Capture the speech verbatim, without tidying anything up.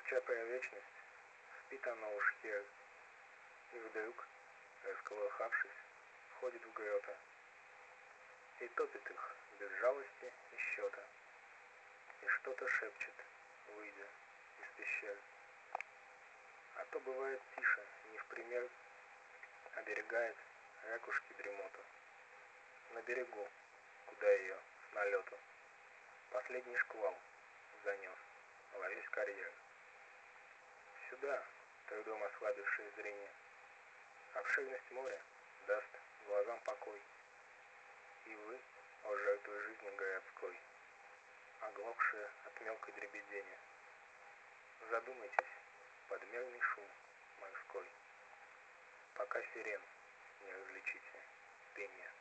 Чапая вечность, спит она уж хер, и вдруг, расколыхавшись, входит в грота и топит их без жалости и счета, и что-то шепчет, выйдя из пещер. А то бывает тише, не в пример, оберегает ракушки дремоту на берегу, куда ее с налету последний шквал занес во весь карьер. Сюда, трудом ослабившее зрение, обширность моря даст глазам покой. И вы, о жертвы жизни городской, оглохшие от мелкой дребедения, задумайтесь под мерный шум морской, пока сирен не различите пение.